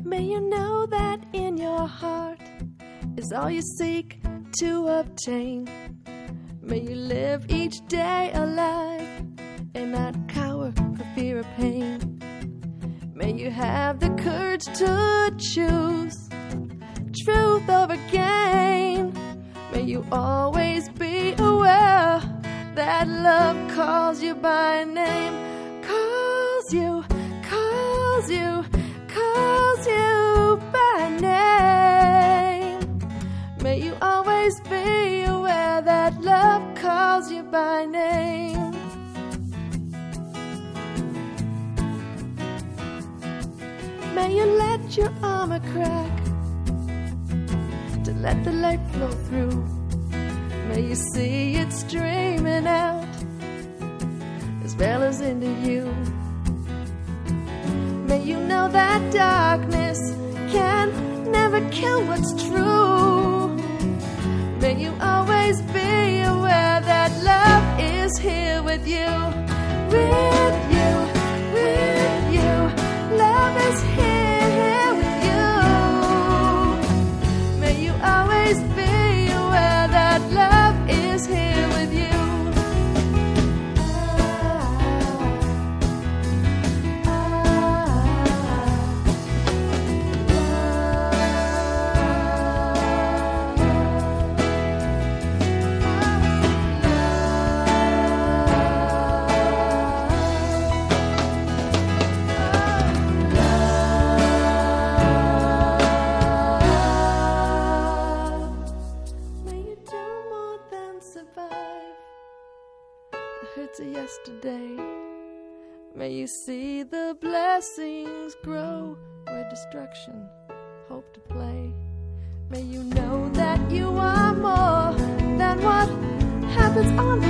May you know that in your heart is all you seek to obtain. May you live each day alive and not cower for fear of pain. May you have the courage to choose truth over gain. May you always be aware that love calls you by name. Calls you by name. May you always be aware that love calls you by name. May you let your armor crack to let the light flow through. May you see it streaming out as well as into you. May you know that darkness can never kill what's true. May you always be aware that love is here with you. With you, with you. Love is here with you. May you always be aware that love is here with you. Hurts of yesterday. May you see the blessings grow where destruction hope to play. May you know that you are more than what happens on the